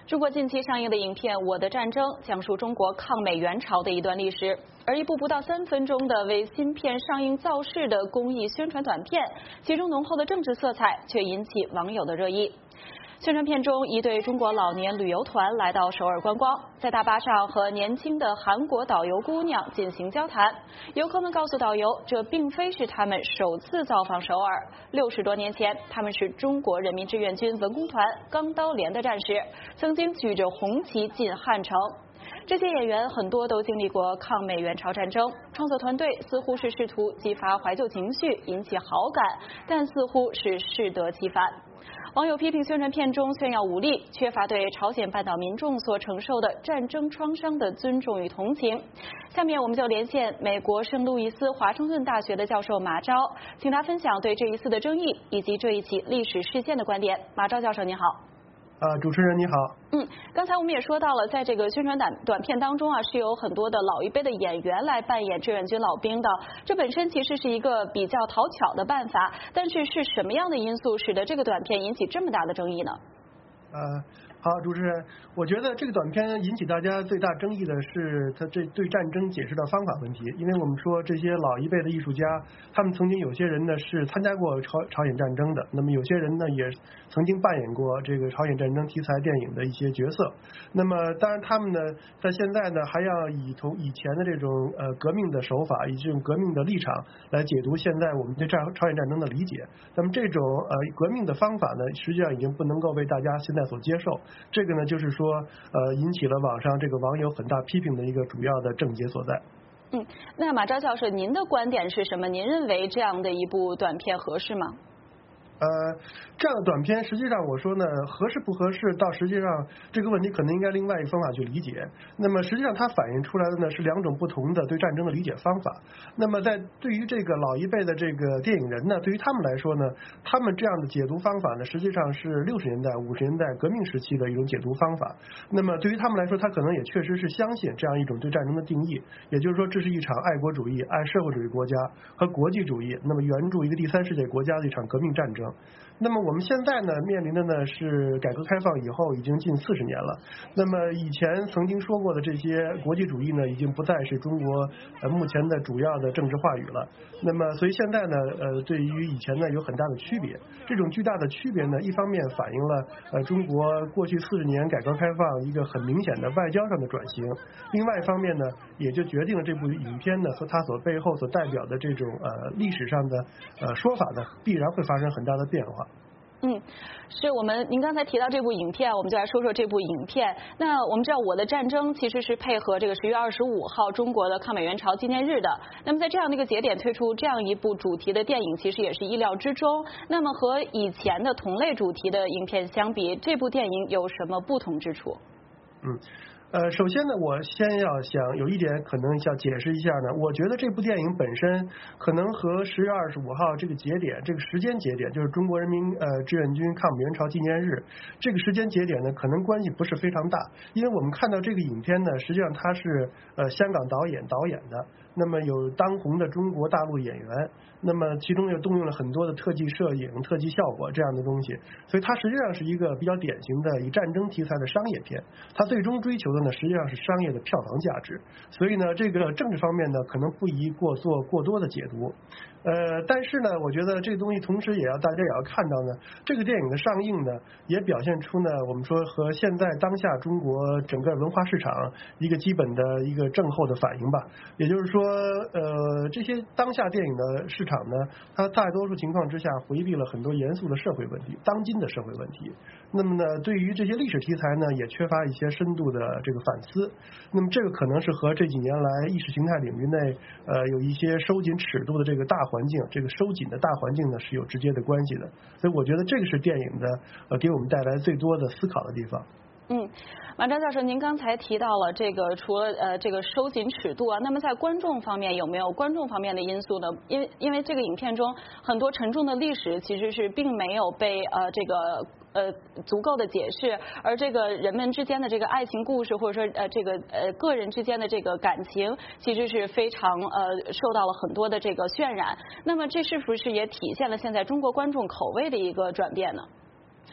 中国近期上映的影片《我的战争》讲述中国抗美援朝的一段历史，而一部不到3分钟的为新片上映造势的公益宣传短片，其中浓厚的政治色彩却引起网友的热议。宣传片中，一对中国老年旅游团来到首尔观光，在大巴上和年轻的韩国导游姑娘进行交谈。游客们告诉导游，这并非是他们首次造访首尔。60多年前，他们是中国人民志愿军文工团钢刀连的战士，曾经举着红旗进汉城。这些演员很多都经历过抗美援朝战争，创作团队似乎是试图激发怀旧情绪，引起好感，但似乎是适得其反。网友批评宣传片中炫耀武力，缺乏对朝鲜半岛民众所承受的战争创伤的尊重与同情。下面我们就连线美国圣路易斯华盛顿大学的教授马昭，请他分享对这一次的争议以及这一起历史事件的观点。马昭教授您好。 主持人你好。 刚才我们也说到了，在这个宣传短片当中是有很多的老一辈的演员来扮演志愿军老兵的，这本身其实是一个比较讨巧的办法，但是是什么样的因素使得这个短片引起这么大的争议呢？ 好，主持人，我觉得这个短片引起大家最大争议的是他这对战争解释的方法问题。因为我们说这些老一辈的艺术家，他们曾经有些人呢是参加过朝鲜战争的，那么有些人呢也曾经扮演过这个朝鲜战争题材电影的一些角色。那么当然他们呢在现在呢还要以前的这种革命的手法，以这种革命的立场来解读现在我们对朝鲜战争的理解。那么这种革命的方法呢，实际上已经不能够为大家现在所接受。这个呢，就是说，引起了网上这个网友很大批评的一个主要的症结所在。 那马昭教授，您的观点是什么？您认为这样的一部短片合适吗？ 这样的短片实际上我说呢，合适不合适，到实际上这个问题可能应该另外一个方法去理解。那么实际上它反映出来的呢是2种不同的对战争的理解方法。那么对于这个老一辈的这个电影人呢，对于他们来说呢，他们这样的解读方法呢，实际上是60年代、50年代革命时期的一种解读方法。那么对于他们来说，他可能也确实是相信这样一种对战争的定义，也就是说这是一场爱国主义、爱社会主义国家和国际主义，那么援助一个第三世界国家的一场革命战争。那么我们现在呢面临的呢是改革开放以后已经近40年了。那么以前曾经说过的这些国际主义呢，已经不再是中国目前的主要的政治话语了。那么所以现在呢对于以前呢有很大的区别。这种巨大的区别呢，一方面反映了中国过去40年改革开放一个很明显的外交上的转型，另外一方面呢也就决定了这部影片呢和它所背后所代表的这种历史上的说法呢必然会发生很大的变化。 是您刚才提到这部影片，我们就来说说这部影片。那我们知道《我的战争》其实是配合这个10月25号中国的抗美援朝纪念日的。那么在这样的一个节点推出这样一部主题的电影，其实也是意料之中。那么和以前的同类主题的影片相比，这部电影有什么不同之处？ 首先呢，我先要想有一点可能要解释一下呢，我觉得这部电影本身可能和10月25号这个节点，这个时间节点，就是中国人民志愿军抗美援朝纪念日这个时间节点呢，可能关系不是非常大。因为我们看到这个影片呢，实际上它是香港导演的，那么有当红的中国大陆演员，那么其中又动用了很多的特技摄影、特技效果这样的东西，所以它实际上是一个比较典型的以战争题材的商业片。它最终追求的呢，实际上是商业的票房价值。所以呢，这个政治方面呢，可能不宜做过多的解读。但是呢，我觉得这个东西同时大家也要看到呢，这个电影的上映呢，也表现出呢，我们说和现在当下中国整个文化市场一个基本的一个症候的反应吧。也就是说，这些当下电影的市场呢，它大多数情况之下回避了很多严肃的社会问题、当今的社会问题。那么呢，对于这些历史题材呢，也缺乏一些深度的这个反思。那么这个可能是和这几年来意识形态领域内有一些收紧尺度的这个大环境，这个收紧的大环境呢是有直接的关系的。所以我觉得这个是电影的给我们带来最多的思考的地方。 马昭教授，您刚才提到了这个除了这个收紧尺度那么在观众方面有没有观众方面的因素呢？因为这个影片中很多沉重的历史其实是并没有被足够的解释，而这个人们之间的这个爱情故事，或者说个人之间的这个感情，其实是非常受到了很多的这个渲染。那么这是不是也体现了现在中国观众口味的一个转变呢？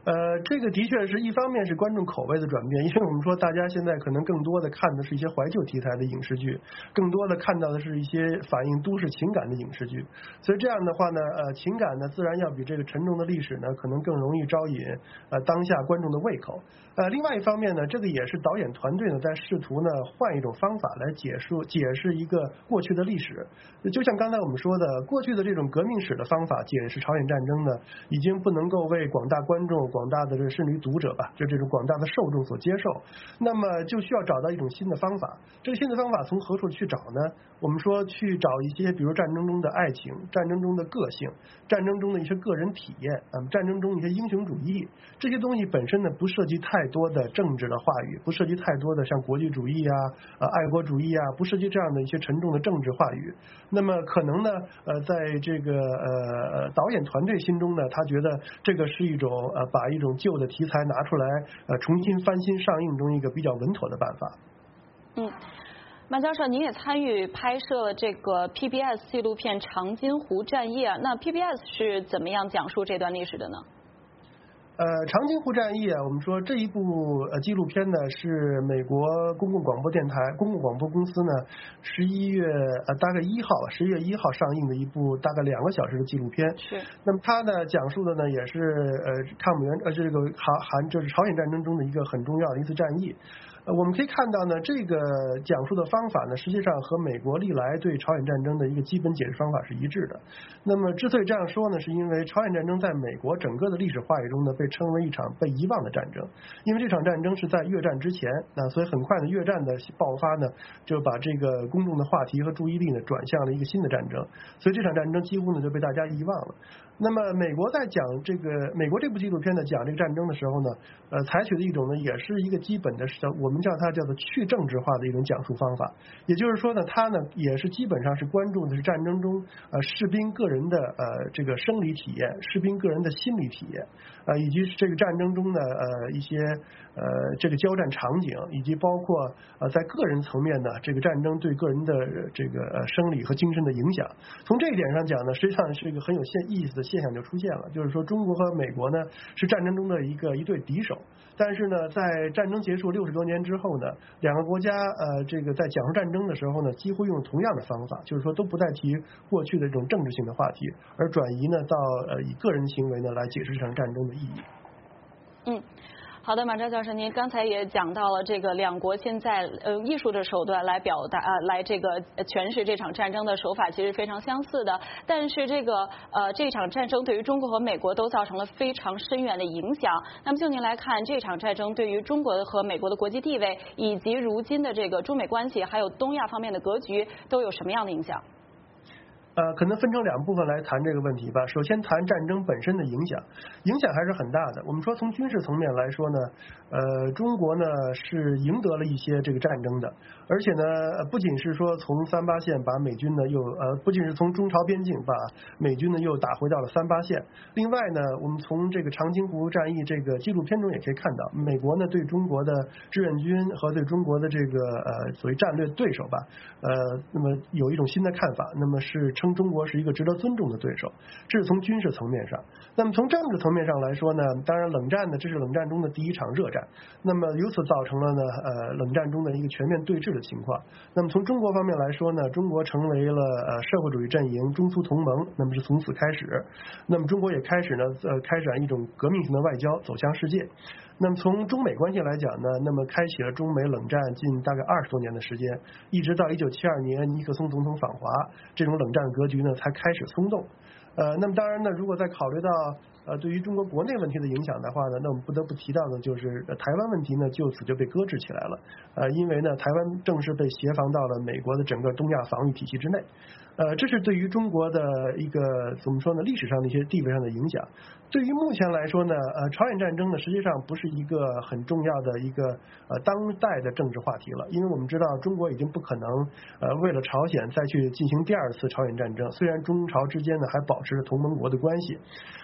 这个的确是一方面是观众口味的转变，因为我们说大家现在可能更多的看的是一些怀旧题材的影视剧，更多的看到的是一些反映都市情感的影视剧，所以这样的话呢，情感呢自然要比这个沉重的历史呢可能更容易招引当下观众的胃口。另外一方面呢，这个也是导演团队呢在试图呢换一种方法来解释一个过去的历史。就像刚才我们说的，过去的这种革命史的方法解释朝鲜战争呢，已经不能够为广大观众、广大的甚至于读者吧，就这种广大的受众所接受。那么就需要找到一种新的方法。这个新的方法从何处去找呢？我们说去找一些，比如战争中的爱情、战争中的个性、战争中的一些个人体验，战争中一些英雄主义，这些东西本身呢不涉及太多的政治的话语，不涉及太多的像国际主义啊、爱国主义啊，不涉及这样的一些沉重的政治话语。那么可能呢，在这个导演团队心中呢，他觉得这个是一种把一种旧的题材拿出来重新翻新上映中一个比较稳妥的办法。 马教授，您也参与拍摄了这个 PBS 纪录片《长津湖战役》啊，那 PBS 是怎么样讲述这段历史的呢？ 长津湖战役啊，我们说这一部纪录片呢，是美国公共广播电台、公共广播公司呢11月大概11月1号上映的一部大概2个小时的纪录片。 是。 那么它呢讲述的呢也是抗美援这个就是朝鲜战争中的一个很重要的一次战役。我们可以看到呢，这个讲述的方法呢，实际上和美国历来对朝鲜战争的一个基本解释方法是一致的。那么之所以这样说呢，是因为朝鲜战争在美国整个的历史话语中呢，被称为一场被遗忘的战争。因为这场战争是在越战之前，所以很快的越战的爆发呢，就把这个公众的话题和注意力呢转向了一个新的战争，所以这场战争几乎呢就被大家遗忘了。那么美国在讲美国这部纪录片呢讲这个战争的时候呢，采取的一种呢也是一个基本的我们叫它叫做去政治化的一种讲述方法。也就是说呢，它呢也是基本上是关注的是战争中士兵个人的这个生理体验、士兵个人的心理体验，以及这个战争中的一些这个交战场景，以及包括在个人层面呢这个战争对个人的这个生理和精神的影响。从这一点上讲呢，实际上是一个很有意思的现象就出现了，就是说中国和美国呢是战争中的一对敌手，但是呢在战争结束60多年之后呢，两个国家这个在讲述战争的时候呢，几乎用同样的方法，就是说都不再提过去的这种政治性的话题，而转移呢到以个人行为呢来解释这场战争的意义。 好的，马昭教授，您刚才也讲到了这个两国现在艺术的手段来表达来这个诠释这场战争的手法其实非常相似的，但是这场战争对于中国和美国都造成了非常深远的影响。那么就您来看，这场战争对于中国和美国的国际地位，以及如今的这个中美关系，还有东亚方面的格局，都有什么样的影响？ 可能分成2部分来谈这个问题吧。首先谈战争本身的影响还是很大的。我们说从军事层面来说呢，中国呢是赢得了一些这个战争的，而且呢不仅是说从38线把美军呢不仅是从中朝边境把美军呢又打回到了38线，另外呢我们从这个长津湖战役这个纪录片中也可以看到，美国呢对中国的志愿军和对中国的这个所谓战略对手吧，那么有一种新的看法，那么是称中国是一个值得尊重的对手，这是从军事层面上。那么从政治层面上来说呢，当然冷战呢，这是冷战中的第一场热战，那么由此造成了呢冷战中的一个全面对峙的情况。那么从中国方面来说呢，中国成为了社会主义阵营中苏同盟，那么是从此开始，那么中国也开始呢开展一种革命性的外交，走向世界。那么从中美关系来讲呢，那么开启了中美冷战近大概20多年的时间，一直到1972年尼克松总统访华，这种冷战格局呢才开始松动。那么当然呢，如果再考虑到对于中国国内问题的影响的话呢，那我们不得不提到的就是台湾问题呢就此就被搁置起来了。因为呢台湾正式被协防到了美国的整个东亚防御体系之内。这是对于中国的一个怎么说呢，历史上的一些地位上的影响。对于目前来说呢，朝鲜战争呢实际上不是一个很重要的一个当代的政治话题了，因为我们知道中国已经不可能为了朝鲜再去进行第2次朝鲜战争，虽然中朝之间呢还保持着同盟国的关系。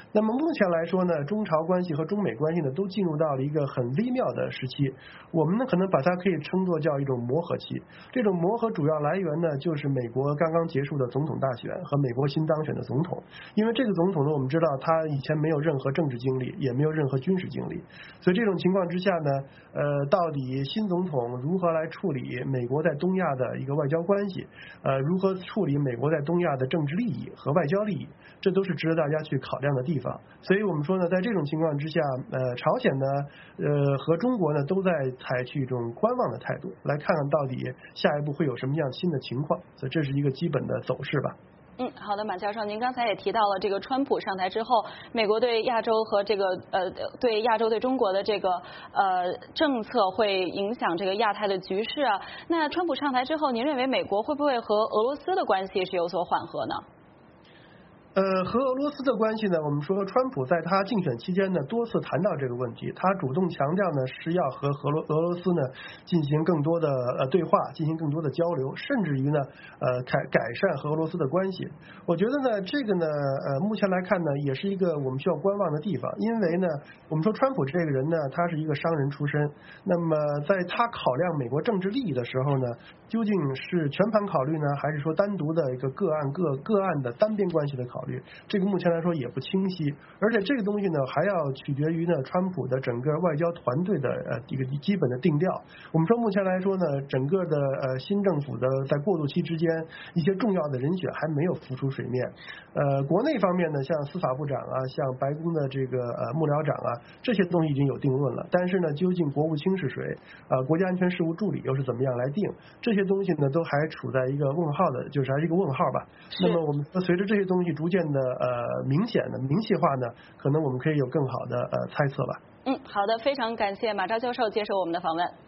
那么目前来说呢，中朝关系和中美关系呢都进入到了一个很微妙的时期，我们呢可能把它可以称作叫一种磨合期。这种磨合主要来源呢就是美国刚刚结束的总统大选和美国新当选的总统。因为这个总统呢，我们知道他以前没有任何政治经历，也没有任何军事经历，所以这种情况之下呢，到底新总统如何来处理美国在东亚的一个外交关系，如何处理美国在东亚的政治利益和外交利益，这都是值得大家去考量的地方。所以我们说呢，在这种情况之下，朝鲜呢，和中国呢都在采取一种观望的态度，来看看到底下一步会有什么样新的情况。所以这是一个基本的走势吧。 好的，马教授，您刚才也提到了这个川普上台之后，美国对亚洲和这个对亚洲对中国的这个政策会影响这个亚太的局势啊。那川普上台之后，您认为美国会不会和俄罗斯的关系是有所缓和呢？ 和俄罗斯的关系呢，我们说川普在他竞选期间呢多次谈到这个问题，他主动强调呢是要和俄罗斯呢进行更多的对话，进行更多的交流，甚至于呢改善和俄罗斯的关系。我觉得呢这个呢目前来看呢也是一个我们需要观望的地方，因为呢我们说川普这个人呢他是一个商人出身，那么在他考量美国政治利益的时候呢，究竟是全盘考虑呢，还是说单独的一个个案的单边关系的考虑？这个目前来说也不清晰，而且这个东西呢还要取决于呢川普的整个外交团队的一个基本的定调。我们说目前来说呢，整个的新政府的在过渡期之间，一些重要的人选还没有浮出水面。国内方面呢，像司法部长啊，像白宫的这个幕僚长啊，这些东西已经有定论了。但是呢，究竟国务卿是谁，国家安全事务助理又是怎么样来定，这些东西呢都还处在一个问号的，就是还是一个问号吧。那么我们随着这些东西逐渐的明细化呢，可能我们可以有更好的猜测吧。 好的，非常感谢马昭教授接受我们的访问。